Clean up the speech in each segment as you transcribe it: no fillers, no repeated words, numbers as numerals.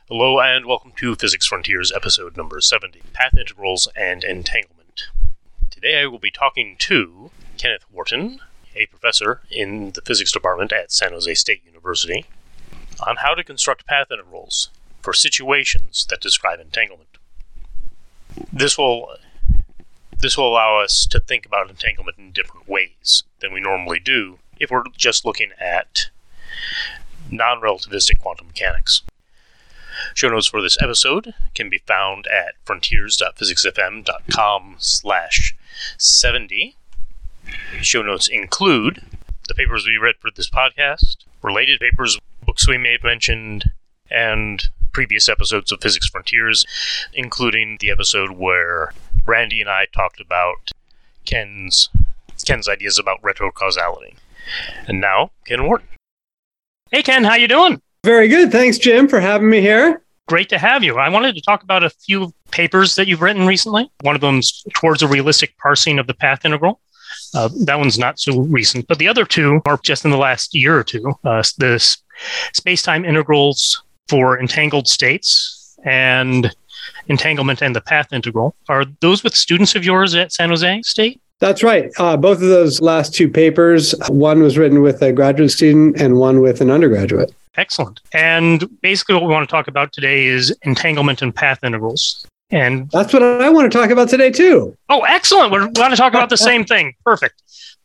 Hello and welcome to Physics Frontiers episode number 70, Path Integrals and Entanglement. Today I will be talking to Kenneth Wharton, a professor in the physics department at San Jose State University, on how to construct path integrals for situations that describe entanglement. This will allow us to think about entanglement in different ways than we normally do if we're just looking at non-relativistic quantum mechanics. Show notes for this episode can be found at frontiers.physicsfm.com/70. Show notes include the papers we read for this podcast, related papers, books we may have mentioned, and previous episodes of Physics Frontiers, including the episode where Randy and I talked about Ken's ideas about retrocausality. And now, Ken Wharton. Hey, Ken, how you doing? Very good. Thanks, Jim, for having me here. Great to have you. I wanted to talk about a few papers that you've written recently. One of them's towards a realistic parsing of the path integral. That one's not so recent, but the other two are just in the last year or two. The space-time integrals for entangled states and entanglement and the path integral. Are those with students of yours at San Jose State? That's right. Both of those last two papers, one was written with a graduate student and one with an undergraduate. Excellent. And basically what we want to talk about today is entanglement and path integrals. And that's what I want to talk about today, too. Oh, excellent. We want to talk about the same thing. Perfect.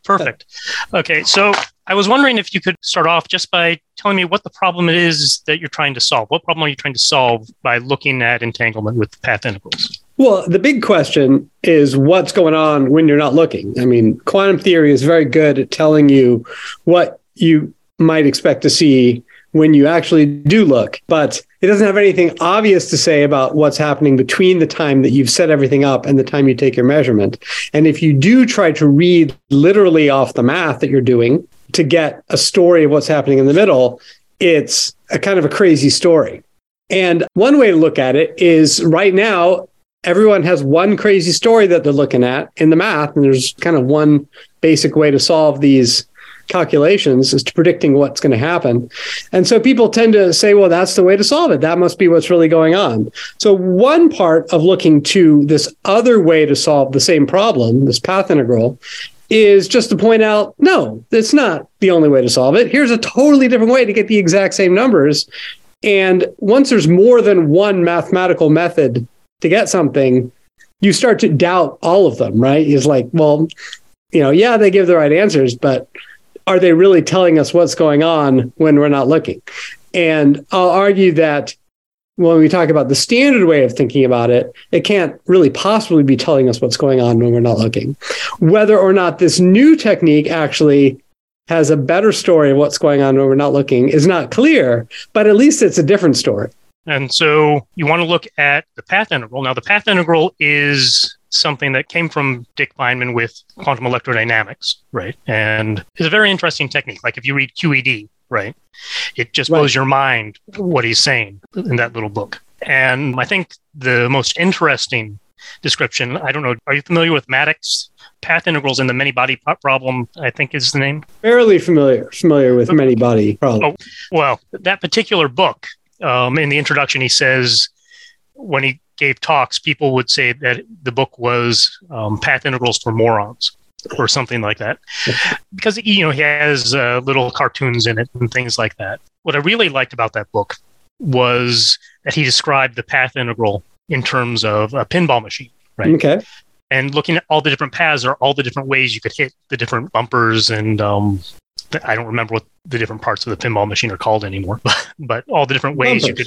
Okay, so I was wondering if you could start off just by telling me what the problem it is that you're trying to solve. What problem are you trying to solve by looking at entanglement with path integrals? Well, the big question is what's going on when you're not looking. I mean, quantum theory is very good at telling you what you might expect to see when you actually do look, but it doesn't have anything obvious to say about what's happening between the time that you've set everything up and the time you take your measurement. And if you do try to read literally off the math that you're doing to get a story of what's happening in the middle, it's a kind of a crazy story. And one way to look at it is right now, everyone has one crazy story that they're looking at in the math, and there's kind of one basic way to solve these calculations as to predicting what's going to happen. And so people tend to say, well, that's the way to solve it. That must be what's really going on. So one part of looking to this other way to solve the same problem, this path integral, is just to point out, no, it's not the only way to solve it. Here's a totally different way to get the exact same numbers. And once there's more than one mathematical method to get something, you start to doubt all of them, right? It's like, well, yeah, they give the right answers, but are they really telling us what's going on when we're not looking? And I'll argue that when we talk about the standard way of thinking about it, it can't really possibly be telling us what's going on when we're not looking. Whether or not this new technique actually has a better story of what's going on when we're not looking is not clear, but at least it's a different story. And so you want to look at the path integral. Now, the path integral is something that came from Dick Feynman with quantum electrodynamics, right? And it's a very interesting technique. Like if you read QED, right? It just blows your mind what he's saying in that little book. And I think the most interesting description, I don't know, are you familiar with Maddox? Path integrals in the many-body problem, I think is the name. Fairly familiar with many-body problem. Oh, well, that particular book, in the introduction, he says when he gave talks, people would say that the book was path integrals for morons or something like that, because he has little cartoons in it and things like that. What I really liked about that book was that he described the path integral in terms of a pinball machine, right? Okay. And looking at all the different paths or all the different ways you could hit the different bumpers and I don't remember what the different parts of the pinball machine are called anymore, but all the different ways you could,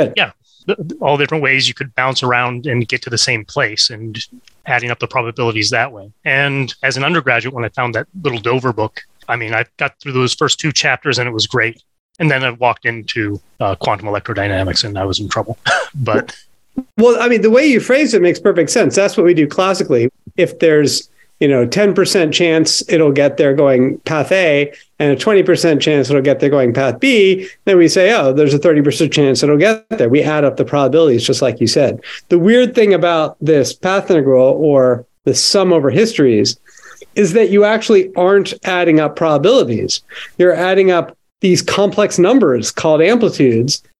all the different ways you could bounce around and get to the same place and adding up the probabilities that way. And as an undergraduate, when I found that little Dover book, I mean, I got through those first two chapters and it was great. And then I walked into quantum electrodynamics and I was in trouble. But well, I mean, the way you phrase it makes perfect sense. That's what we do classically. If there's 10% chance it'll get there going path A and a 20% chance it'll get there going path B, then we say, oh, there's a 30% chance it'll get there. We add up the probabilities, just like you said. The weird thing about this path integral or the sum over histories is that you actually aren't adding up probabilities. You're adding up these complex numbers called amplitudes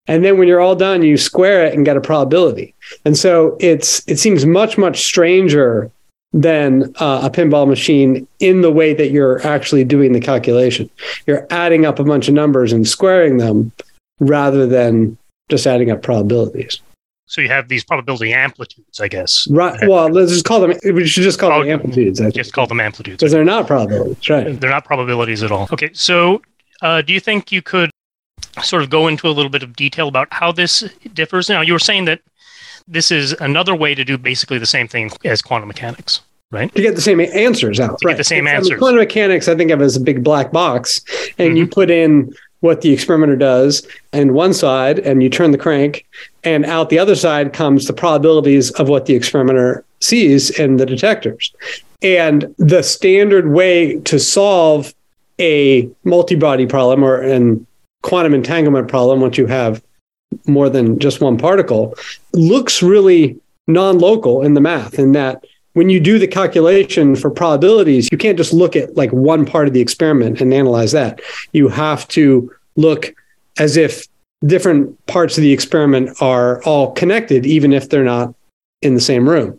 And then when you're all done, you square it and get a probability. And so it seems much, much stranger than a pinball machine in the way that you're actually doing the calculation. You're adding up a bunch of numbers and squaring them rather than just adding up probabilities. So you have these probability amplitudes, I guess. Right. Well, let's just call them, we should just call them amplitudes. Just call them amplitudes. Because they're not probabilities, right? They're not probabilities at all. Okay, so do you think you could sort of go into a little bit of detail about how this differs? Now, you were saying that this is another way to do basically the same thing as quantum mechanics, right? To get the same answers out. To get the same answers. Quantum mechanics, I think of as a big black box, and you put in what the experimenter does in one side, and you turn the crank, and out the other side comes the probabilities of what the experimenter sees in the detectors. And the standard way to solve a multi-body problem or an quantum entanglement problem, once you have more than just one particle, looks really non-local in the math, in that when you do the calculation for probabilities, you can't just look at like one part of the experiment and analyze that. You have to look as if different parts of the experiment are all connected, even if they're not in the same room.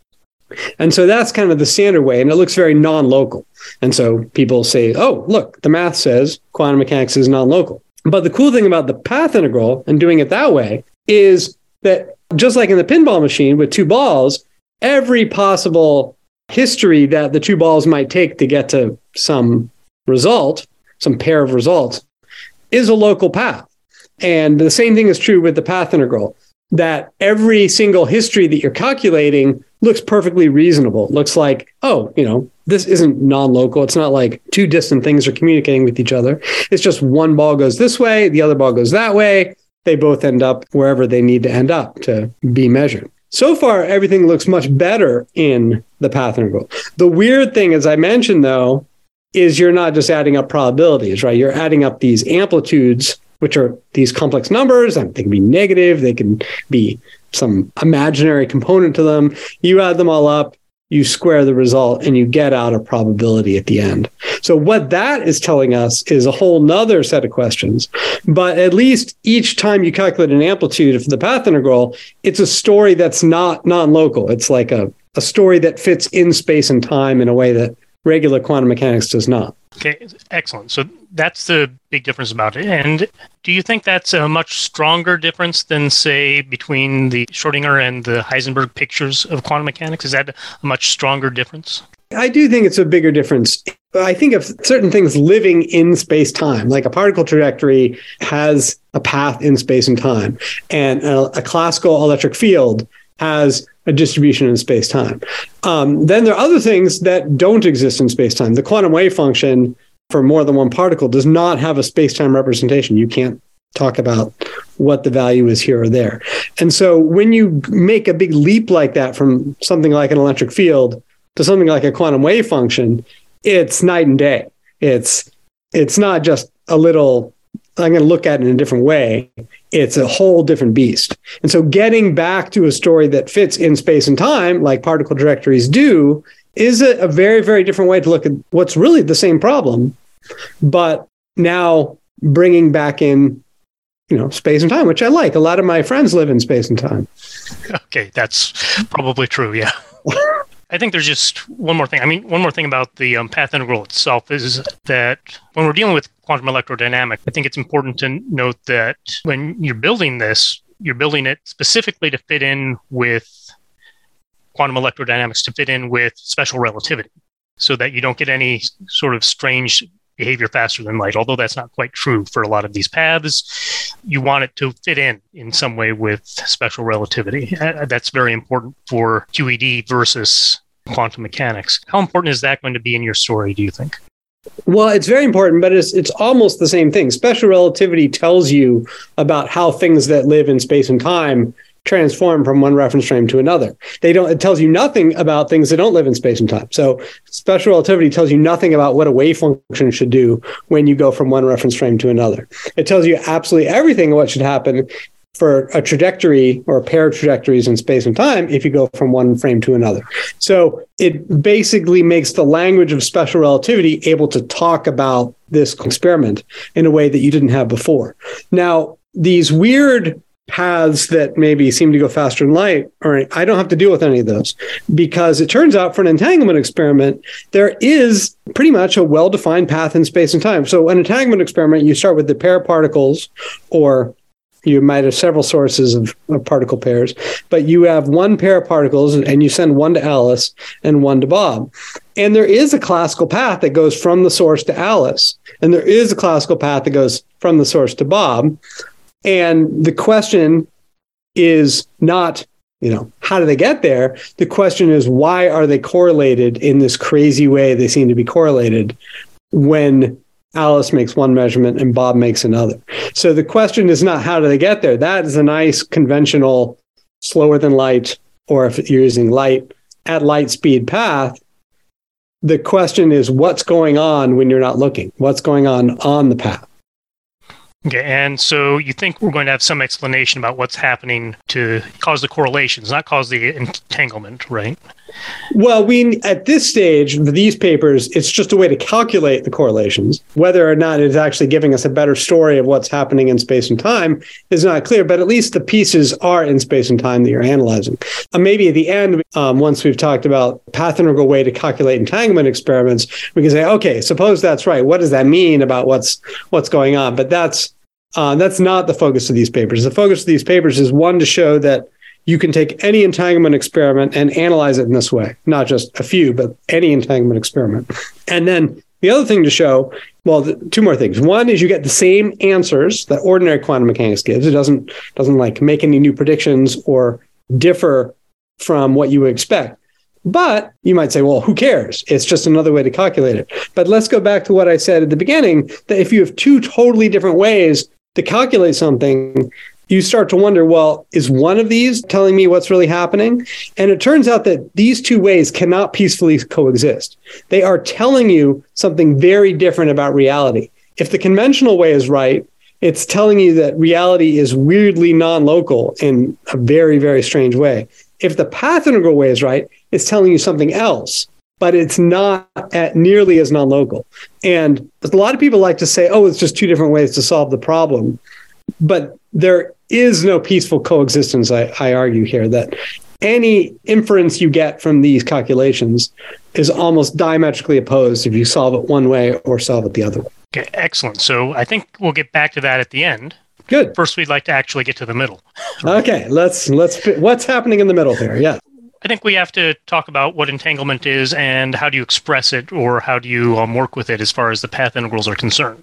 And so that's kind of the standard way, and it looks very non-local. And so people say, oh, look, the math says quantum mechanics is non-local. But the cool thing about the path integral and doing it that way is that just like in the pinball machine with two balls, every possible history that the two balls might take to get to some result, some pair of results, is a local path. And the same thing is true with the path integral, that every single history that you're calculating looks perfectly reasonable. It looks like, oh, this isn't non-local. It's not like two distant things are communicating with each other. It's just one ball goes this way, the other ball goes that way. They both end up wherever they need to end up to be measured. So far, everything looks much better in the path integral. The weird thing, as I mentioned, though, is you're not just adding up probabilities, right? You're adding up these amplitudes, which are these complex numbers. They can be negative. They can be some imaginary component to them. You add them all up, you square the result, and you get out a probability at the end. So what that is telling us is a whole nother set of questions. But at least each time you calculate an amplitude for the path integral, it's a story that's not non-local. It's like a story that fits in space and time in a way that regular quantum mechanics does not. Okay, excellent. So that's the big difference about it. And do you think that's a much stronger difference than, say, between the Schrödinger and the Heisenberg pictures of quantum mechanics? Is that a much stronger difference? I do think it's a bigger difference. I think of certain things living in space-time, like a particle trajectory has a path in space and time, and a classical electric field has a distribution in space-time. Then there are other things that don't exist in space-time. The quantum wave function for more than one particle does not have a space-time representation. You can't talk about what the value is here or there. And so when you make a big leap like that from something like an electric field to something like a quantum wave function, it's night and day. It's not just a little, I'm going to look at it in a different way. It's a whole different beast. And so getting back to a story that fits in space and time, like particle trajectories do, is a very, very different way to look at what's really the same problem, but now bringing back in, space and time, which I like. A lot of my friends live in space and time. Okay, that's probably true, yeah. I think there's just one more thing. One more thing about the path integral itself is that when we're dealing with quantum electrodynamics, I think it's important to note that when you're building this, you're building it specifically to fit in with quantum electrodynamics, to fit in with special relativity, so that you don't get any sort of strange behavior faster than light. Although that's not quite true for a lot of these paths, you want it to fit in some way with special relativity. That's very important for QED versus quantum mechanics. How important is that going to be in your story, do you think? Well, it's very important, but it's almost the same thing. Special relativity tells you about how things that live in space and time transform from one reference frame to another. It tells you nothing about things that don't live in space and time. So special relativity tells you nothing about what a wave function should do when you go from one reference frame to another. It tells you absolutely everything what should happen for a trajectory or a pair of trajectories in space and time if you go from one frame to another. So it basically makes the language of special relativity able to talk about this experiment in a way that you didn't have before. Now, these weird paths that maybe seem to go faster than light, or I don't have to deal with any of those, because it turns out for an entanglement experiment, there is pretty much a well-defined path in space and time. So an entanglement experiment, you start with the pair of particles, or you might have several sources of particle pairs, but you have one pair of particles and you send one to Alice and one to Bob. And there is a classical path that goes from the source to Alice, and there is a classical path that goes from the source to Bob. And the question is not, how do they get there? The question is, why are they correlated in this crazy way they seem to be correlated when Alice makes one measurement and Bob makes another? So the question is not how do they get there? That is a nice conventional slower than light, or if you're using light, at light speed path. The question is what's going on when you're not looking? What's going on the path? Okay, and so you think we're going to have some explanation about what's happening to cause the correlations, not cause the entanglement, right? Well, at this stage, for these papers, it's just a way to calculate the correlations. Whether or not it's actually giving us a better story of what's happening in space and time is not clear, but at least the pieces are in space and time that you're analyzing. Maybe at the end, once we've talked about path integral way to calculate entanglement experiments, we can say, okay, suppose that's right. What does that mean about what's going on? But that's not the focus of these papers. The focus of these papers is, one, to show that you can take any entanglement experiment and analyze it in this way, not just a few, but any entanglement experiment. And then the other thing to show, two more things. One is you get the same answers that ordinary quantum mechanics gives. It doesn't like make any new predictions or differ from what you would expect. But you might say, well, who cares? It's just another way to calculate it. But let's go back to what I said at the beginning, that if you have two totally different ways to calculate something, you start to wonder, well, is one of these telling me what's really happening? And it turns out that these two ways cannot peacefully coexist. They are telling you something very different about reality. If the conventional way is right, it's telling you that reality is weirdly non-local in a very, very strange way. If the path integral way is right, it's telling you something else, but it's not nearly as non-local. And a lot of people like to say, oh, it's just two different ways to solve the problem. But there is no peaceful coexistence, I argue here, that any inference you get from these calculations is almost diametrically opposed if you solve it one way or solve it the other way. Okay, excellent. So I think we'll get back to that at the end. Good. First, we'd like to actually get to the middle. Okay, let's what's happening in the middle here? Yeah. I think we have to talk about what entanglement is and how do you express it, or how do you work with it as far as the path integrals are concerned.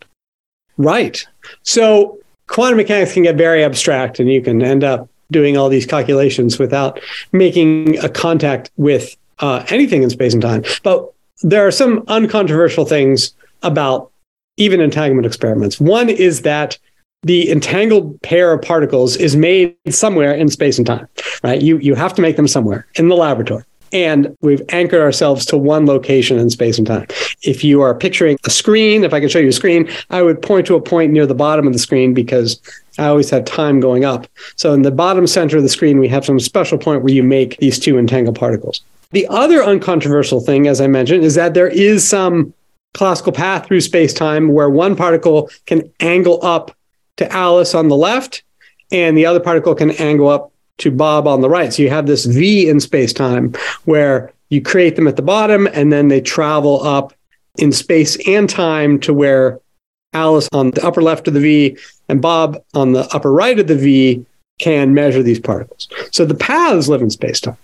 Right. So quantum mechanics can get very abstract, and you can end up doing all these calculations without making a contact with anything in space and time. But there are some uncontroversial things about even entanglement experiments. One is that the entangled pair of particles is made somewhere in space and time, right? You have to make them somewhere in the laboratory. And we've anchored ourselves to one location in space and time. If you are picturing a screen, if I could show you a screen, I would point to a point near the bottom of the screen because I always have time going up. So in the bottom center of the screen, we have some special point where you make these two entangled particles. The other uncontroversial thing, as I mentioned, is that there is some classical path through space-time where one particle can angle up to Alice on the left, and the other particle can angle up to Bob on the right. So you have this V in space-time where you create them at the bottom, and then they travel up in space and time to where Alice on the upper left of the V and Bob on the upper right of the V can measure these particles. So the paths live in space-time.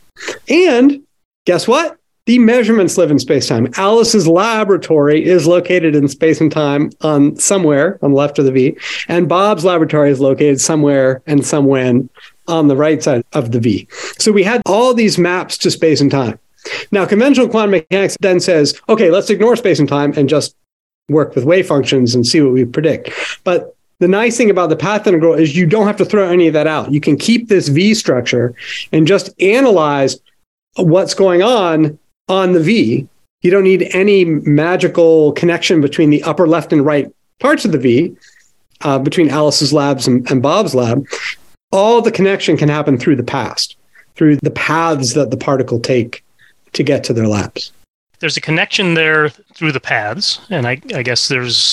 And guess what? The measurements live in space-time. Alice's laboratory is located in space and time somewhere on the left of the V, and Bob's laboratory is located somewhere and somewhen on the right side of the V. So we had all these maps to space and time. Now, conventional quantum mechanics then says, okay, let's ignore space and time and just work with wave functions and see what we predict. But the nice thing about the path integral is you don't have to throw any of that out. You can keep this V structure and just analyze what's going on the V. You don't need any magical connection between the upper left and right parts of the V, between Alice's labs and Bob's lab. All the connection can happen through the past, through the paths that the particle take to get to their labs. There's a connection there through the paths, and I guess there's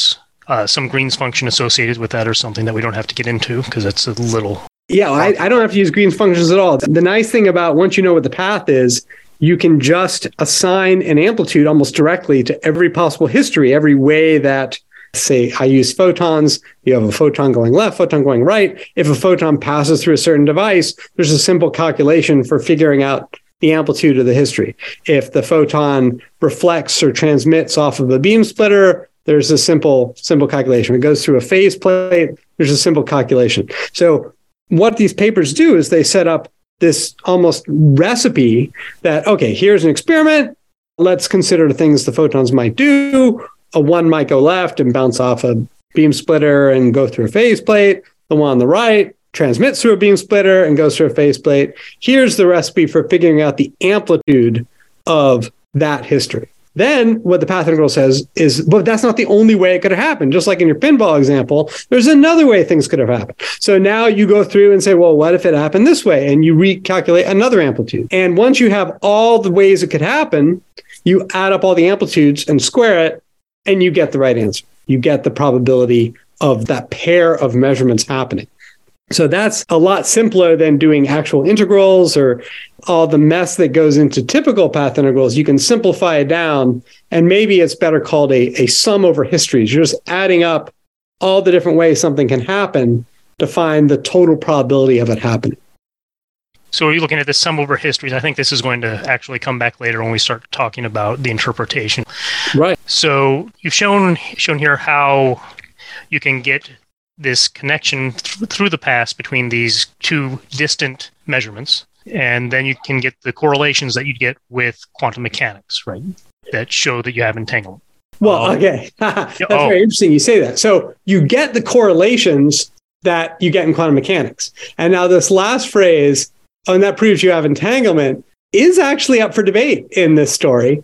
some Green's function associated with that or something that we don't have to get into because it's a little... Yeah, I don't have to use Green's functions at all. The nice thing about once you know what the path is, you can just assign an amplitude almost directly to every possible history, every way that, say, I use photons. You have a photon going left, photon going right. If a photon passes through a certain device, there's a simple calculation for figuring out the amplitude of the history. If the photon reflects or transmits off of a beam splitter, there's a simple calculation. If it goes through a phase plate, there's a simple calculation. So what these papers do is they set up this almost recipe that, okay, here's an experiment. Let's consider the things the photons might do. A one might go left and bounce off a beam splitter and go through a phase plate. The one on the right transmits through a beam splitter and goes through a phase plate. Here's the recipe for figuring out the amplitude of that history. Then what the path integral says is, but that's not the only way it could have happened. Just like in your pinball example, there's another way things could have happened. So now you go through and say, well, what if it happened this way? And you recalculate another amplitude. And once you have all the ways it could happen, you add up all the amplitudes and square it, and you get the right answer. You get the probability of that pair of measurements happening. So that's a lot simpler than doing actual integrals or all the mess that goes into typical path integrals. You can simplify it down, and maybe it's better called a sum over histories. You're just adding up all the different ways something can happen to find the total probability of it happening. So are you looking at the sum over histories? I think this is going to actually come back later when we start talking about the interpretation. Right. So you've shown here how you can get this connection through the past between these two distant measurements, and then you can get the correlations that you'd get with quantum mechanics, right? That show that you have entanglement. Well, okay. That's very interesting you say that. So you get the correlations that you get in quantum mechanics. And now this last phrase, and that proves you have entanglement, is actually up for debate in this story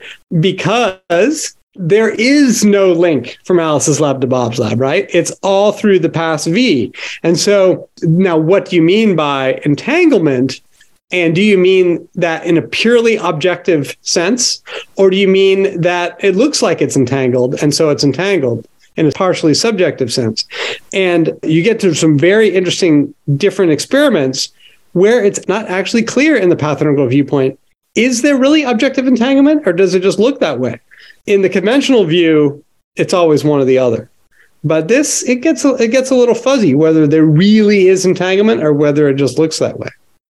because there is no link from Alice's lab to Bob's lab, right? It's all through the pass V. And so now what do you mean by entanglement? And do you mean that in a purely objective sense? Or do you mean that it looks like it's entangled and so it's entangled in a partially subjective sense? And you get to some very interesting different experiments where it's not actually clear in the path integral viewpoint. Is there really objective entanglement or does it just look that way? In the conventional view, it's always one or the other. But this, it gets a little fuzzy whether there really is entanglement or whether it just looks that way.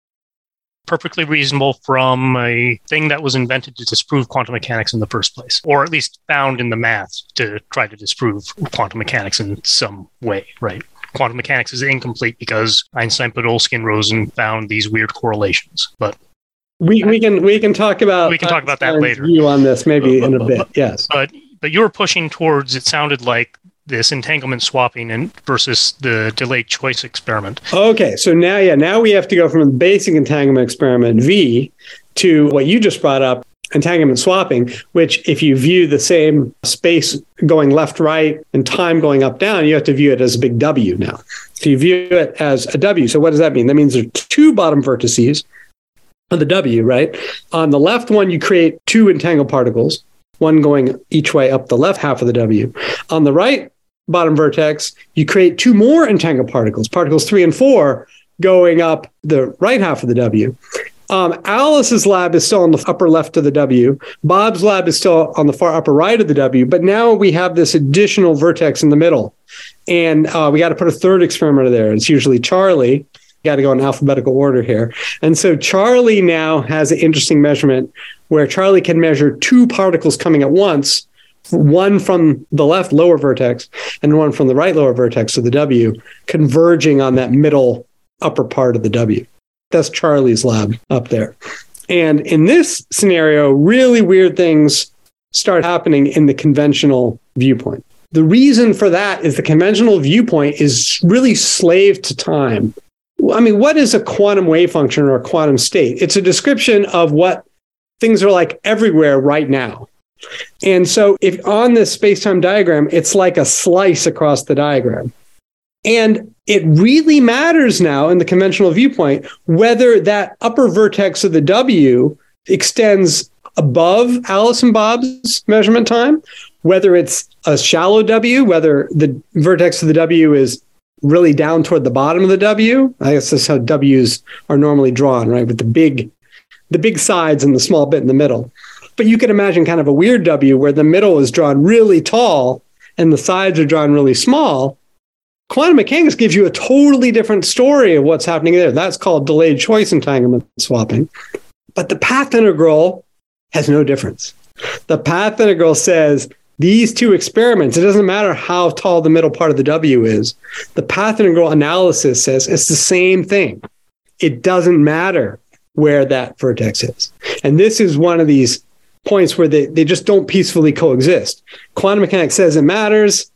Perfectly reasonable from a thing that was invented to disprove quantum mechanics in the first place, or at least found in the math to try to disprove quantum mechanics in some way, right? Quantum mechanics is incomplete because Einstein, Podolsky, and Rosen found these weird correlations. But we can talk about that later. View on this maybe in a bit. Yes, but you were pushing towards, it sounded like, this entanglement swapping and versus the delayed choice experiment. Okay, so now we have to go from the basic entanglement experiment V to what you just brought up, entanglement swapping, which if you view the same space going left, right, and time going up, down, you have to view it as a big W now. So you view it as a W. So what does that mean? That means there are two bottom vertices of the W, right? On the left one, you create two entangled particles, one going each way up the left half of the W. On the right bottom vertex, you create two more entangled particles, particles 3 and 4, going up the right half of the W. Alice's lab is still on the upper left of the W. Bob's lab is still on the far upper right of the W. But now we have this additional vertex in the middle. And we got to put a third experimenter there. It's usually Charlie. Got to go in alphabetical order here. And so Charlie now has an interesting measurement where Charlie can measure two particles coming at once, one from the left lower vertex and one from the right lower vertex of the W, converging on that middle upper part of the W. That's Charlie's lab up there. And in this scenario, really weird things start happening in the conventional viewpoint. The reason for that is the conventional viewpoint is really slave to time. I mean, what is a quantum wave function or a quantum state? It's a description of what things are like everywhere right now. And so if on this space-time diagram, it's like a slice across the diagram. And it really matters now in the conventional viewpoint whether that upper vertex of the W extends above Alice and Bob's measurement time whether it's a shallow W, whether the vertex of the W is really down toward the bottom of the W. I guess that's how Ws are normally drawn, right? With the big sides and the small bit in the middle. But you can imagine kind of a weird W where the middle is drawn really tall and the sides are drawn really small. Quantum mechanics gives you a totally different story of what's happening there. That's called delayed choice entanglement swapping. But the path integral has no difference. The path integral says these two experiments, it doesn't matter how tall the middle part of the W is. The path integral analysis says it's the same thing. It doesn't matter where that vertex is. And this is one of these points where they just don't peacefully coexist. Quantum mechanics says it matters.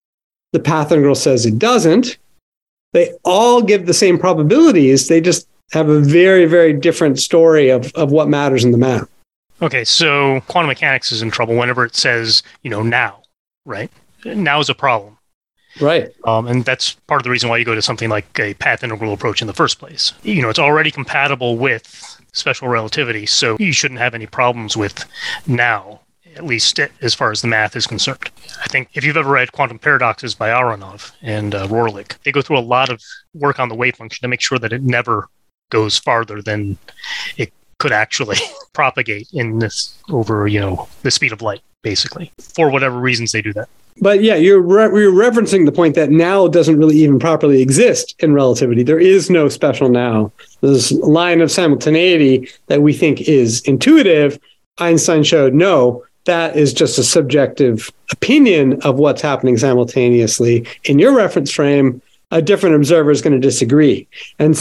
The path integral says it doesn't. They all give the same probabilities. They just have a very, very different story of what matters in the math. Okay, so quantum mechanics is in trouble whenever it says, now, right? Now is a problem. Right. And that's part of the reason why you go to something like a path integral approach in the first place. It's already compatible with special relativity, so you shouldn't have any problems with now, at least as far as the math is concerned. I think if you've ever read Quantum Paradoxes by Aronov and Rohrlich, they go through a lot of work on the wave function to make sure that it never goes farther than it could actually propagate in this over, the speed of light, basically. For whatever reasons they do that. But yeah, you're referencing the point that now doesn't really even properly exist in relativity. There is no special now. This line of simultaneity that we think is intuitive, Einstein showed no, that is just a subjective opinion of what's happening simultaneously. In your reference frame, a different observer is going to disagree. And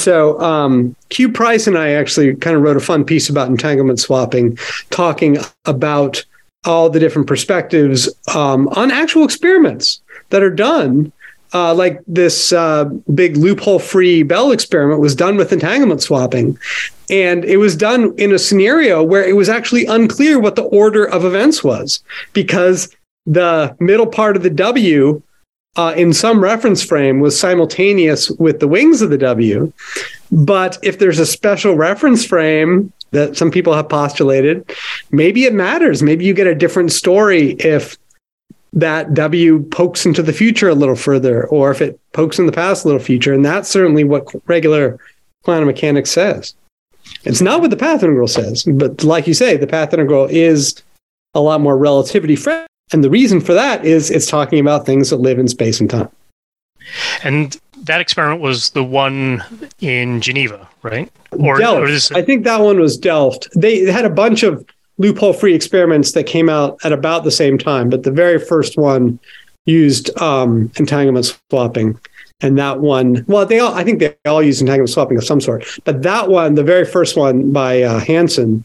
so Q. Price and I actually kind of wrote a fun piece about entanglement swapping, talking about all the different perspectives on actual experiments that are done. Like this big loophole-free Bell experiment was done with entanglement swapping. And it was done in a scenario where it was actually unclear what the order of events was, because the middle part of the W in some reference frame was simultaneous with the wings of the W. But if there's a special reference frame that some people have postulated, maybe it matters. Maybe you get a different story if that W pokes into the future a little further, or if it pokes in the past a little future. And that's certainly what regular quantum mechanics says. It's not what the path integral says, but like you say, the path integral is a lot more relativity friendly. And the reason for that is it's talking about things that live in space and time. And that experiment was the one in Geneva, right? Delft. I think that one was Delft. They had a bunch of loophole-free experiments that came out at about the same time, but the very first one used entanglement swapping. And that one, I think they all use entanglement swapping of some sort. But that one, the very first one by Hansen,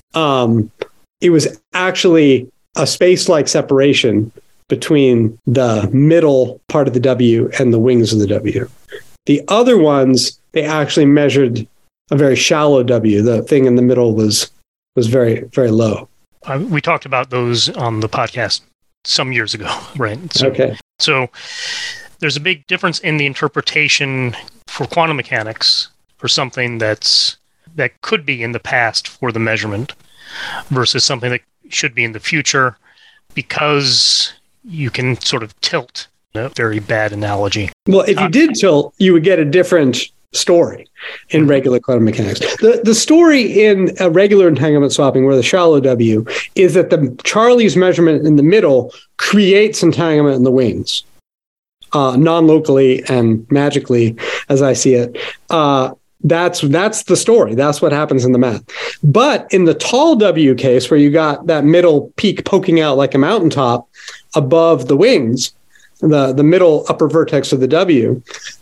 it was actually a space-like separation between the middle part of the W and the wings of the W. The other ones, they actually measured a very shallow W. The thing in the middle was very, very low. We talked about those on the podcast some years ago, right? So there's a big difference in the interpretation for quantum mechanics for something that could be in the past for the measurement versus something that should be in the future, because you can sort of tilt. A very bad analogy. Well, if you did tilt, you would get a different story in regular quantum mechanics. The story in a regular entanglement swapping, where the shallow W, is that the Charlie's measurement in the middle creates entanglement in the wings, non-locally and magically, as I see it. That's the story. That's what happens in the math. But in the tall W case, where you got that middle peak poking out like a mountaintop above the wings, the middle upper vertex of the W,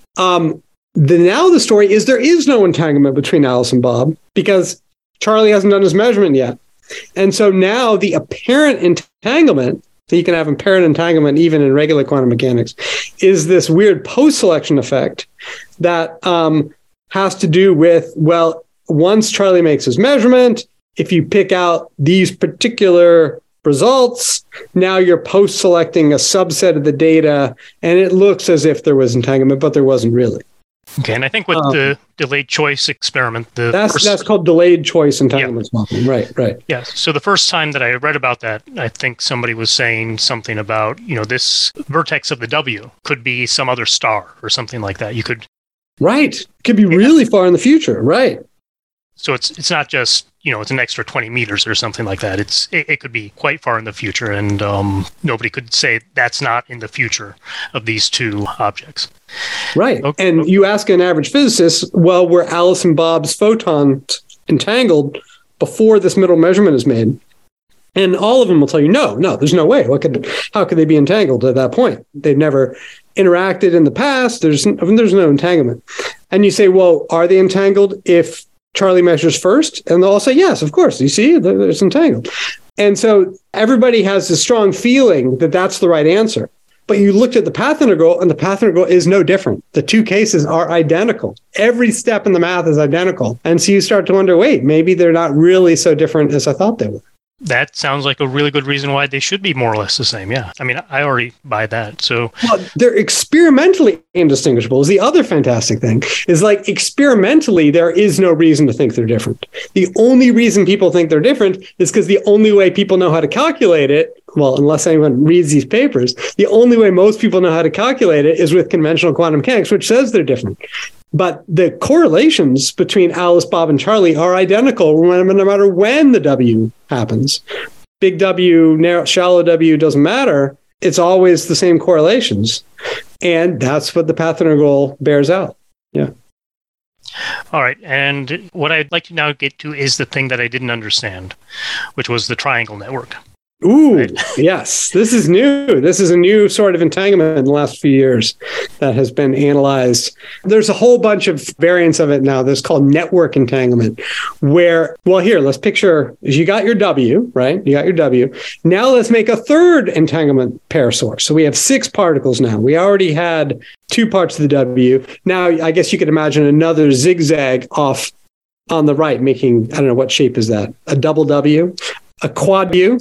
now the story is there is no entanglement between Alice and Bob, because Charlie hasn't done his measurement yet. And so now the apparent entanglement, so you can have apparent entanglement even in regular quantum mechanics, is this weird post-selection effect that has to do with, once Charlie makes his measurement, if you pick out these particular results, now you're post-selecting a subset of the data, and it looks as if there was entanglement, but there wasn't really. Okay, and I think with the delayed choice experiment, that's called delayed choice entanglement swapping. Right. Yeah. So the first time that I read about that, I think somebody was saying something about, this vertex of the W could be some other star or something like that. You could. Right. It could be really far in the future. Right. So it's not just, it's an extra 20 meters or something like that. It could be quite far in the future, and nobody could say that's not in the future of these two objects. Right. Okay. And you ask an average physicist, well, were Alice and Bob's photons entangled before this middle measurement is made? And all of them will tell you, no, there's no way. How could they be entangled at that point? They've never interacted in the past. There's no entanglement. And you say, well, are they entangled if Charlie measures first? And they'll all say, yes, of course. You see, it's entangled. And so everybody has a strong feeling that that's the right answer. But you looked at the path integral, and the path integral is no different. The two cases are identical. Every step in the math is identical. And so you start to wonder, wait, maybe they're not really so different as I thought they were. That sounds like a really good reason why they should be more or less the same. Yeah. I mean, I already buy that. So they're experimentally indistinguishable is the other fantastic thing. Is like experimentally, there is no reason to think they're different. The only reason people think they're different is because the only way people know how to calculate it, well, unless anyone reads these papers, the only way most people know how to calculate it is with conventional quantum mechanics, which says they're different. But the correlations between Alice, Bob, and Charlie are identical no matter when the W happens. Big W, shallow W, doesn't matter. It's always the same correlations. And that's what the path integral bears out. Yeah. All right. And what I'd like to now get to is the thing that I didn't understand, which was the triangle network. Ooh, right. Yes. This is new. This is a new sort of entanglement in the last few years that has been analyzed. There's a whole bunch of variants of it now. There's called network entanglement where, well, here, let's picture, you got your W, right? You got your W. Now let's make a third entanglement pair source. So we have 6 particles now. We already had 2 parts of the W. Now, I guess you could imagine another zigzag off on the right, making, I don't know, what shape is that? A double W? A quad view.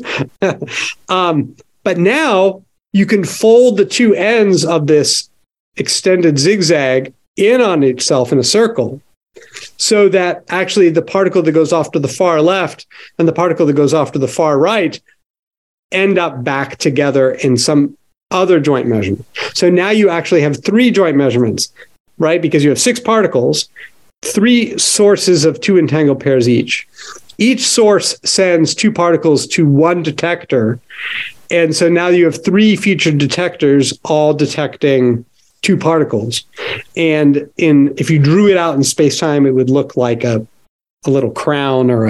But now you can fold the 2 ends of this extended zigzag in on itself in a circle so that actually the particle that goes off to the far left and the particle that goes off to the far right end up back together in some other joint measurement. So now you actually have 3 joint measurements, right? Because you have 6 particles, 3 sources of 2 entangled pairs each. Each source sends 2 particles to 1 detector. And so now you have 3 future detectors all detecting 2 particles. And if you drew it out in space-time, it would look like a little crown or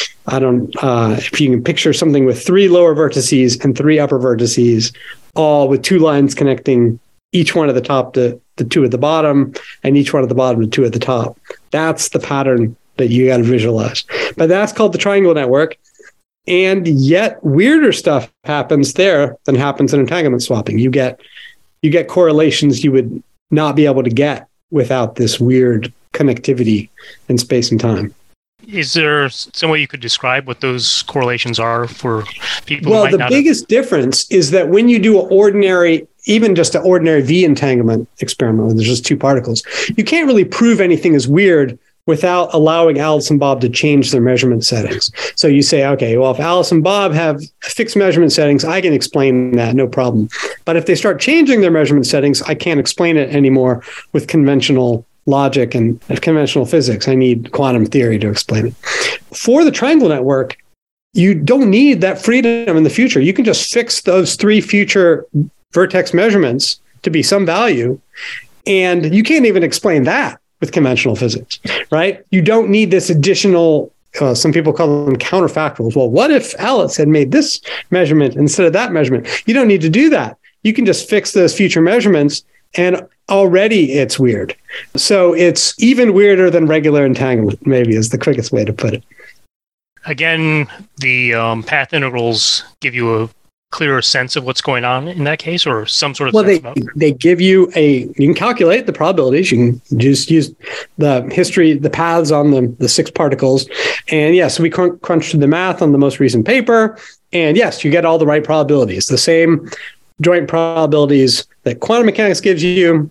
if you can picture something with 3 lower vertices and 3 upper vertices, all with 2 lines connecting each one at the top to the 2 at the bottom and each one at the bottom to 2 at the top. That's the pattern that you got to visualize. But that's called the triangle network. And yet weirder stuff happens there than happens in entanglement swapping. You get correlations you would not be able to get without this weird connectivity in space and time. Is there some way you could describe what those correlations are for people? Well, the biggest difference is that when you do even just an ordinary V entanglement experiment where there's just 2 particles, you can't really prove anything is weird without allowing Alice and Bob to change their measurement settings. So you say, okay, well, if Alice and Bob have fixed measurement settings, I can explain that, no problem. But if they start changing their measurement settings, I can't explain it anymore with conventional logic and conventional physics. I need quantum theory to explain it. For the triangle network, you don't need that freedom in the future. You can just fix those 3 future vertex measurements to be some value, and you can't even explain that with conventional physics, right? You don't need this additional, some people call them counterfactuals. Well, what if Alice had made this measurement instead of that measurement? You don't need to do that. You can just fix those future measurements and already it's weird. So it's even weirder than regular entanglement, maybe is the quickest way to put it. Again, the path integrals give you a clearer sense of what's going on in that case, or some sort of sense about? They give you you can calculate the probabilities. You can just use the history, the paths on the 6 particles. And yes, we crunched the math on the most recent paper. And yes, you get all the right probabilities, the same joint probabilities that quantum mechanics gives you,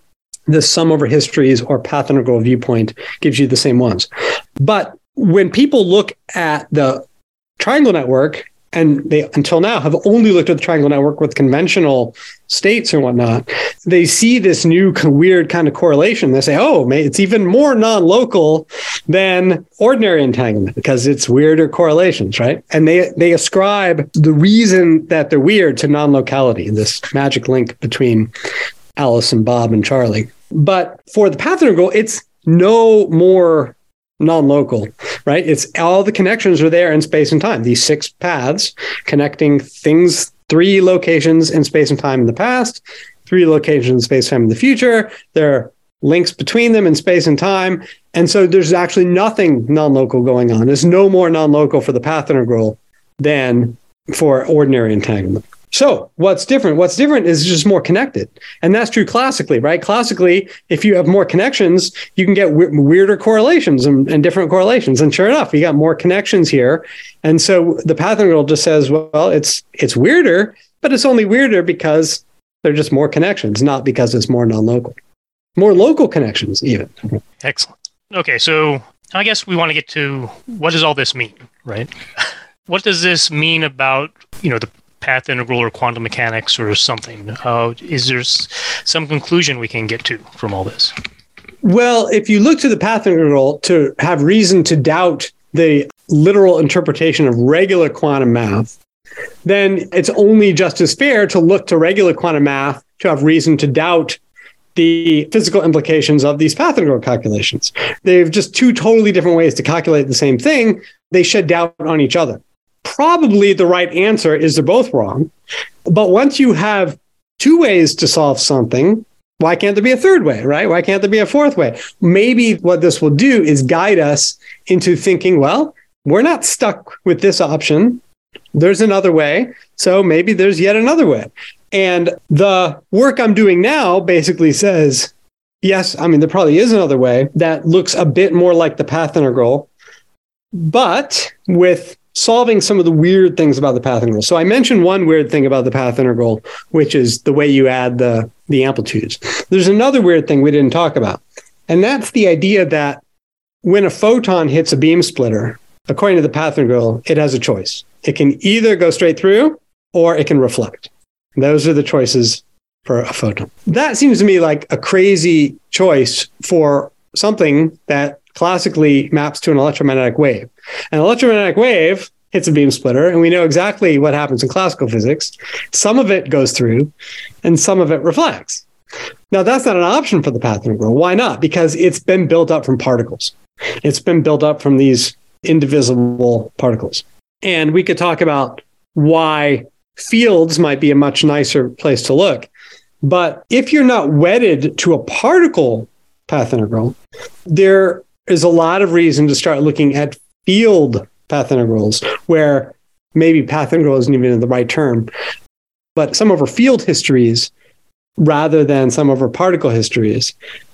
the sum over histories or path integral viewpoint gives you the same ones. But when people look at the triangle network, and they, until now, have only looked at the triangle network with conventional states and whatnot, they see this new weird kind of correlation. They say, oh, it's even more non-local than ordinary entanglement because it's weirder correlations, right? And they ascribe the reason that they're weird to non-locality, this magic link between Alice and Bob and Charlie. But for the path integral, it's no more non-local, right? It's all the connections are there in space and time. These 6 paths connecting things, 3 locations in space and time in the past, 3 locations in space and time in the future. There are links between them in space and time. And so there's actually nothing non-local going on. There's no more non-local for the path integral than for ordinary entanglement. So what's different? What's different is just more connected. And that's true classically, right? Classically, if you have more connections, you can get weirder correlations and different correlations. And sure enough, you got more connections here. And so the path integral just says, well, it's weirder, but it's only weirder because they're just more connections, not because it's more non-local. More local connections, even. Excellent. Okay, so I guess we want to get to what does all this mean, right? What does this mean about, the path integral or quantum mechanics or something? Is there some conclusion we can get to from all this? Well, if you look to the path integral to have reason to doubt the literal interpretation of regular quantum math, then it's only just as fair to look to regular quantum math to have reason to doubt the physical implications of these path integral calculations. They're just 2 totally different ways to calculate the same thing. They shed doubt on each other. Probably the right answer is they're both wrong. But once you have 2 ways to solve something, why can't there be a third way, right? Why can't there be a fourth way? Maybe what this will do is guide us into thinking, well, we're not stuck with this option. There's another way. So maybe there's yet another way. And the work I'm doing now basically says, yes, there probably is another way that looks a bit more like the path integral, but with solving some of the weird things about the path integral. So I mentioned one weird thing about the path integral, which is the way you add the amplitudes. There's another weird thing we didn't talk about, and that's the idea that when a photon hits a beam splitter, according to the path integral, it has a choice. It can either go straight through or it can reflect. Those are the choices for a photon. That seems to me like a crazy choice for something that classically maps to an electromagnetic wave. An electromagnetic wave hits a beam splitter, and we know exactly what happens in classical physics. Some of it goes through, and some of it reflects. Now, that's not an option for the path integral. Why not? Because it's been built up from particles. It's been built up from these indivisible particles. And we could talk about why fields might be a much nicer place to look. But if you're not wedded to a particle path integral, there is a lot of reason to start looking at field path integrals, where maybe path integral isn't even the right term, but some of our field histories rather than some of our particle histories.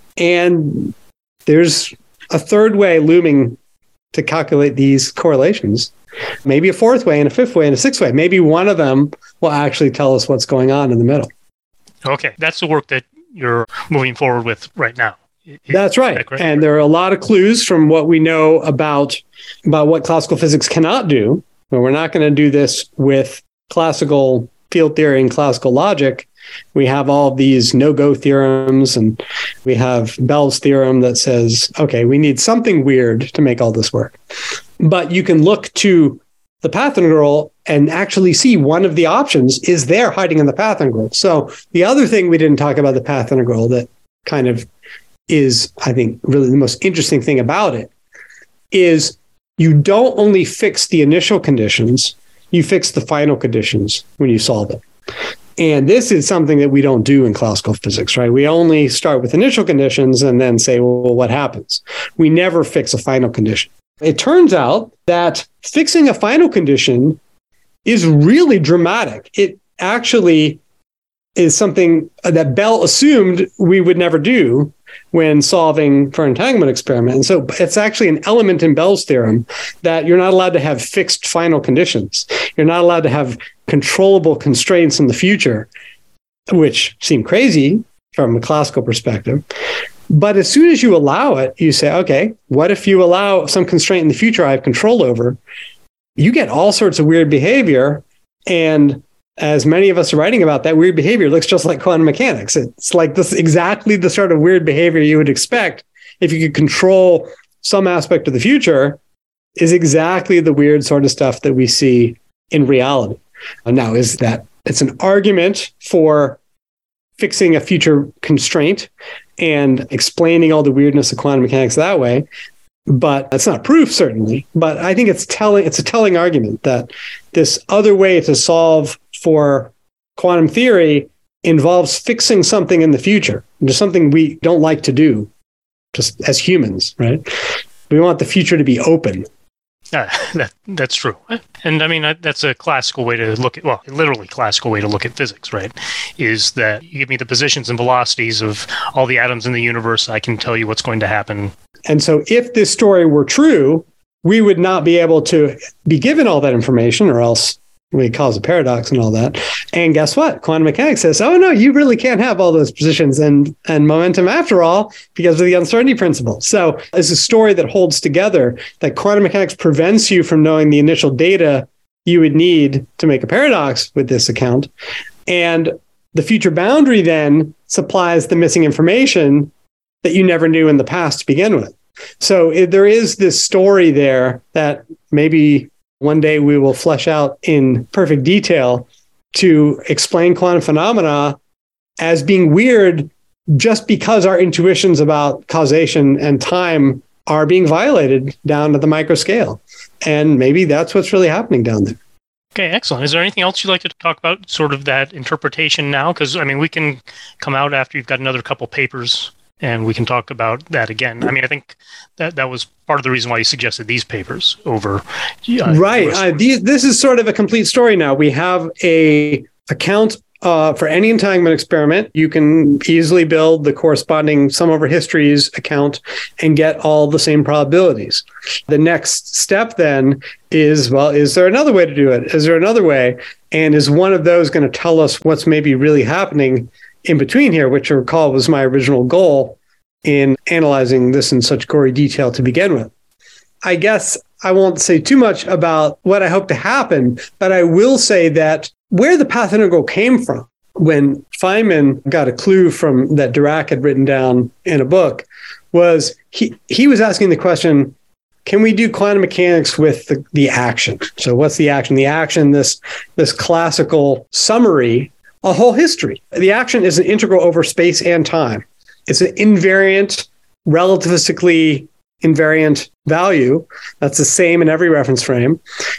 And there's a third way looming to calculate these correlations, maybe a fourth way and a fifth way and a sixth way. Maybe one of them will actually tell us what's going on in the middle. Okay, that's the work that you're moving forward with right now. That's right. And there are a lot of clues from what we know about what classical physics cannot do. But we're not going to do this with classical field theory and classical logic. We have all of these no-go theorems, and we have Bell's theorem that says, okay, we need something weird to make all this work. But you can look to the path integral and actually see one of the options is there hiding in the path integral. So the other thing we didn't talk about the path integral that kind of is, I think, really the most interesting thing about it is you don't only fix the initial conditions, you fix the final conditions when you solve it. And this is something that we don't do in classical physics, right? We only start with initial conditions and then say, well, what happens? We never fix a final condition. It turns out that fixing a final condition is really dramatic. It actually is something that Bell assumed we would never do when solving for an entanglement experiment. And so it's actually an element in Bell's theorem that you're not allowed to have fixed final conditions. You're not allowed to have controllable constraints in the future, which seem crazy from a classical perspective. But as soon as you allow it, you say, okay, what if you allow some constraint in the future I have control over? You get all sorts of weird behavior. And as many of us are writing about, that weird behavior looks just like quantum mechanics. It's like this exactly the sort of weird behavior you would expect if you could control some aspect of the future, is exactly the weird sort of stuff that we see in reality. Now, is that it's an argument for fixing a future constraint and explaining all the weirdness of quantum mechanics that way, but that's not proof, certainly. But I think it's a telling argument that this other way to solve for quantum theory involves fixing something in the future, just something we don't like to do, just as humans, right? We want the future to be open. That's true. And I mean, that's a classical way to look at, well, literally classical way to look at physics, right? Is that you give me the positions and velocities of all the atoms in the universe, I can tell you what's going to happen. And so if this story were true, we would not be able to be given all that information, or else we cause a paradox and all that. And guess what? Quantum mechanics says, oh no, you really can't have all those positions and momentum after all, because of the uncertainty principle. So it's a story that holds together that quantum mechanics prevents you from knowing the initial data you would need to make a paradox with this account. And the future boundary then supplies the missing information that you never knew in the past to begin with. So there is this story there that maybe one day we will flesh out in perfect detail to explain quantum phenomena as being weird just because our intuitions about causation and time are being violated down to the micro scale. And maybe that's what's really happening down there. Okay, excellent. Is there anything else you'd like to talk about, sort of that interpretation now? Because, I mean, we can come out after you've got another couple papers and we can talk about that again. I mean, I think that was part of the reason why you suggested these papers over. Right. This is sort of a complete story now. We have a account for any entanglement experiment. You can easily build the corresponding sum over histories account and get all the same probabilities. The next step then is, well, is there another way to do it? Is there another way? And is one of those going to tell us what's maybe really happening in between here, which I recall was my original goal in analyzing this in such gory detail to begin with. I guess I won't say too much about what I hope to happen, but I will say that where the path integral came from, when Feynman got a clue from that Dirac had written down in a book, was he was asking the question, can we do quantum mechanics with the action? So what's the action? The action, this classical summary, a whole history. The action is an integral over space and time. It's an invariant, relativistically invariant value. That's the same in every reference frame.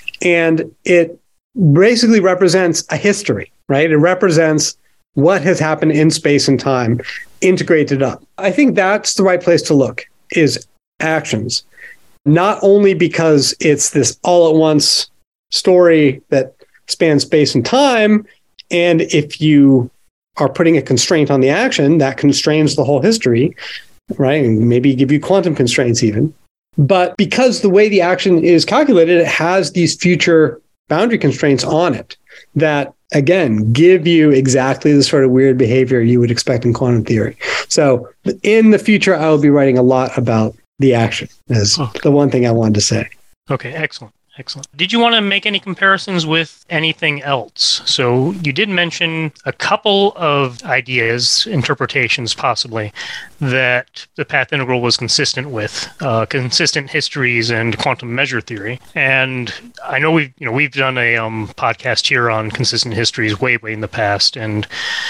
And it basically represents a history, right? It represents what has happened in space and time, integrated up. I think that's the right place to look, is actions. Not only because it's this all-at-once story that spans space and time, and if you are putting a constraint on the action, that constrains the whole history, right? And maybe give you quantum constraints even. But because the way the action is calculated, it has these future boundary constraints on it that, again, give you exactly the sort of weird behavior you would expect in quantum theory. So in the future, I will be writing a lot about the action as the one thing I wanted to say. Okay, excellent. Excellent. Did you want to make any comparisons with anything else? So you did mention a couple of ideas, interpretations possibly, that the path integral was consistent with, consistent histories and quantum measure theory. And I know we've done a podcast here on consistent histories way in the past, and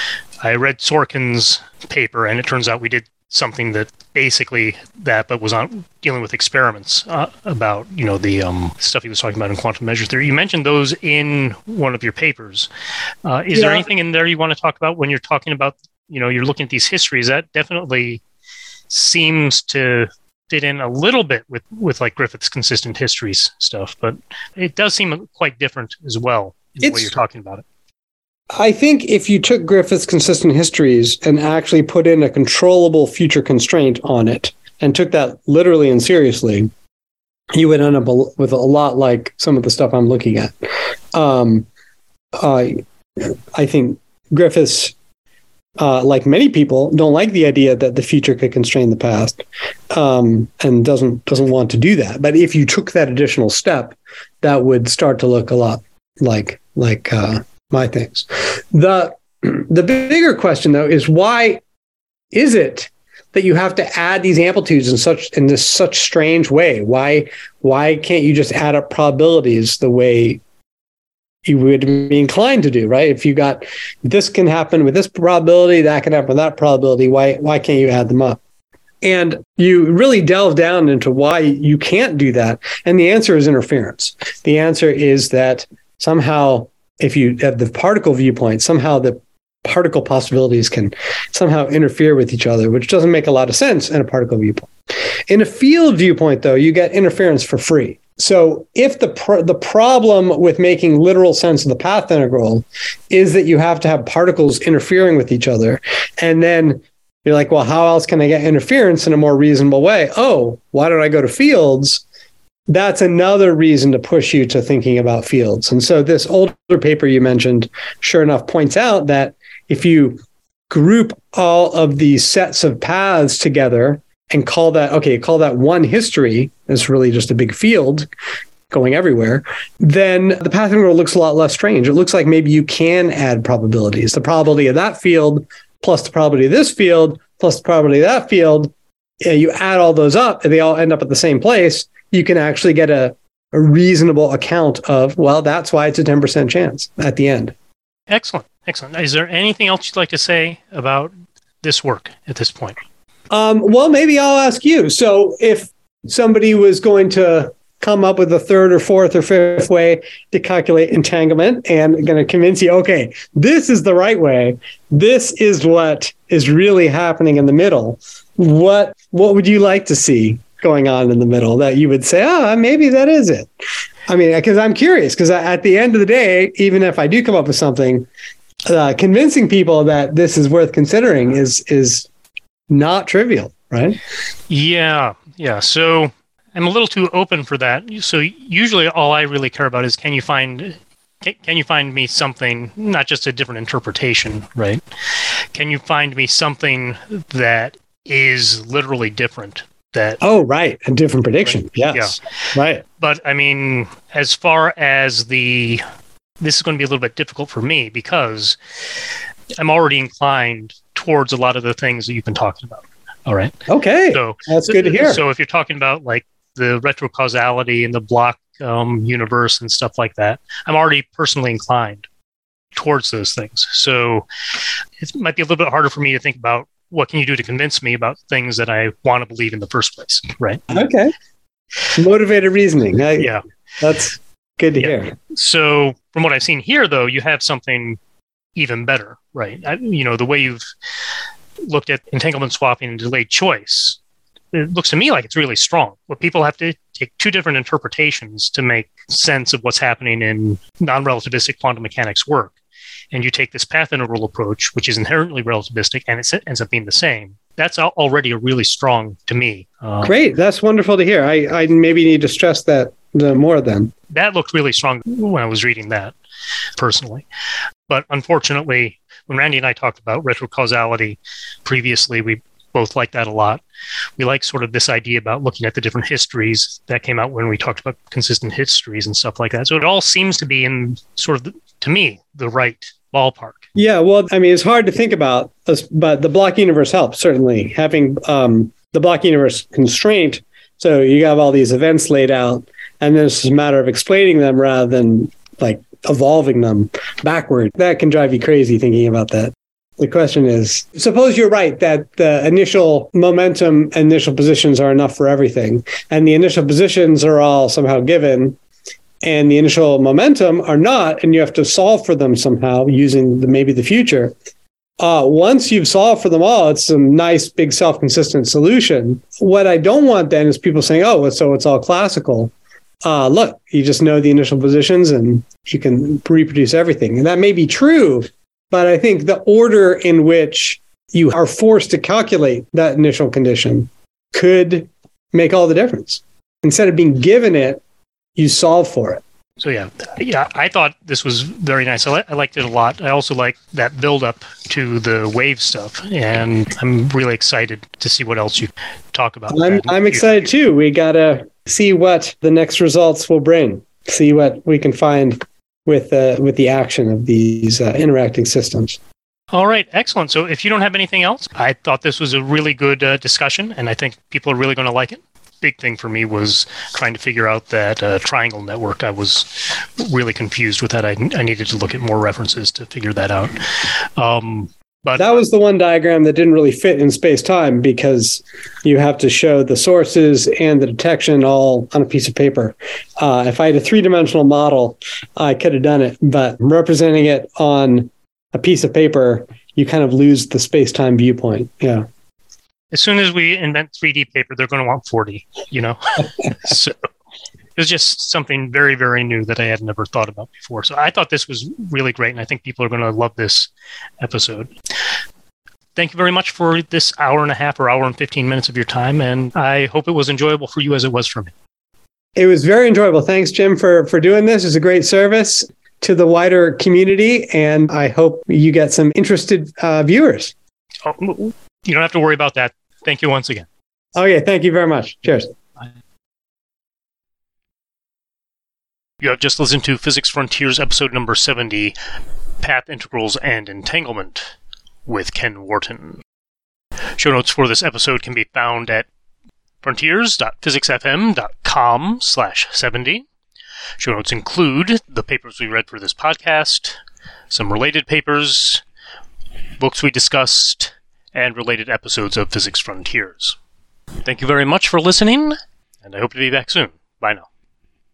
I read Sorkin's paper, and it turns out we did something that basically that, but was on dealing with experiments about, the stuff he was talking about in quantum measure theory. You mentioned those in one of your papers. Is there anything in there you want to talk about when you're talking about, you're looking at these histories? That definitely seems to fit in a little bit with like Griffith's consistent histories stuff, but it does seem quite different as well in the way you're talking about it. I think if you took Griffith's consistent histories and actually put in a controllable future constraint on it and took that literally and seriously, you would end up with a lot like some of the stuff I'm looking at. I think Griffith's like many people, don't like the idea that the future could constrain the past, and doesn't want to do that. But if you took that additional step, that would start to look a lot like my things. The bigger question, though, is why is it that you have to add these amplitudes in this such strange way? Why can't you just add up probabilities the way you would be inclined to do, right? If you got this can happen with this probability, that can happen with that probability, why can't you add them up? And you really delve down into why you can't do that. And the answer is interference. The answer is that somehow, if you have the particle viewpoint, somehow the particle possibilities can somehow interfere with each other, which doesn't make a lot of sense in a particle viewpoint. In a field viewpoint, though, you get interference for free. So if the problem with making literal sense of the path integral is that you have to have particles interfering with each other, and then you're like, well, how else can I get interference in a more reasonable way? Oh, why don't I go to fields? That's another reason to push you to thinking about fields. And so this older paper you mentioned, sure enough, points out that if you group all of these sets of paths together and call that one history, it's really just a big field going everywhere, then the path integral looks a lot less strange. It looks like maybe you can add probabilities. The probability of that field plus the probability of this field plus the probability of that field, you add all those up and they all end up at the same place. You can actually get a reasonable account of, well, that's why it's a 10% chance at the end. Excellent. Is there anything else you'd like to say about this work at this point? Well, maybe I'll ask you. So if somebody was going to come up with a third or fourth or fifth way to calculate entanglement and going to convince you, okay, this is the right way, this is what is really happening in the middle, what would you like to see going on in the middle that you would say, maybe that is it? I mean, because I'm curious, because at the end of the day, even if I do come up with something, convincing people that this is worth considering is not trivial, right? Yeah. So I'm a little too open for that. So usually all I really care about is can you find me something, not just a different interpretation, right? Can you find me something that is literally different? Right. A different prediction. Right? Yes. Yeah. Right. But I mean, as far as this is going to be a little bit difficult for me because I'm already inclined towards a lot of the things that you've been talking about. All right. Okay. So that's good to hear. So if you're talking about like the retrocausality and the block universe and stuff like that, I'm already personally inclined towards those things. So it might be a little bit harder for me to think about what can you do to convince me about things that I want to believe in the first place, right? Okay. Motivated reasoning. Yeah. That's good to hear. So from what I've seen here, though, you have something even better, right? The way you've looked at entanglement swapping and delayed choice, it looks to me like it's really strong. But people have to take two different interpretations to make sense of what's happening in non-relativistic quantum mechanics work. And you take this path integral approach, which is inherently relativistic, and it ends up being the same. That's already a really strong to me. Great. That's wonderful to hear. I maybe need to stress that more then. That looked really strong when I was reading that, personally. But unfortunately, when Randy and I talked about retrocausality previously, we both liked that a lot. We like sort of this idea about looking at the different histories that came out when we talked about consistent histories and stuff like that. So it all seems to be in sort of, to me, the right ballpark. Yeah, well, I mean, it's hard to think about, but the block universe helps, certainly. Having the block universe constraint, so you have all these events laid out, and then it's just a matter of explaining them rather than like evolving them backward. That can drive you crazy thinking about that. The question is, suppose you're right that the initial momentum, initial positions are enough for everything, and the initial positions are all somehow given, and the initial momentum are not, and you have to solve for them somehow using maybe the future. Once you've solved for them all, it's a nice, big, self-consistent solution. What I don't want then is people saying, so it's all classical. Look, you just know the initial positions and you can reproduce everything. And that may be true, but I think the order in which you are forced to calculate that initial condition could make all the difference. Instead of being given it, you solve for it. So yeah, I thought this was very nice. I liked it a lot. I also like that build up to the wave stuff, and I'm really excited to see what else you talk about. I'm excited too. We gotta see what the next results will bring. See what we can find with the action of these interacting systems. All right, excellent. So if you don't have anything else, I thought this was a really good discussion, and I think people are really going to like it. Big thing for me was trying to figure out that triangle network. I was really confused with that. I needed to look at more references to figure that out. But that was the one diagram that didn't really fit in space-time because you have to show the sources and the detection all on a piece of paper. If I had a three-dimensional model, I could have done it, but representing it on a piece of paper, you kind of lose the space-time viewpoint. Yeah. As soon as we invent 3D paper, they're going to want 4D, So it was just something very, very new that I had never thought about before. So I thought this was really great, and I think people are going to love this episode. Thank you very much for this hour and a half or hour and 15 minutes of your time, and I hope it was enjoyable for you as it was for me. It was very enjoyable. Thanks, Jim, for doing this. It's a great service to the wider community, and I hope you get some interested viewers. Oh, you don't have to worry about that. Thank you once again. Okay, thank you very much. Cheers. Bye. You have just listened to Physics Frontiers episode number 70, Path Integrals and Entanglement, with Ken Wharton. Show notes for this episode can be found at frontiers.physicsfm.com/70. Show notes include the papers we read for this podcast, some related papers, books we discussed, and related episodes of Physics Frontiers. Thank you very much for listening, and I hope to be back soon. Bye now.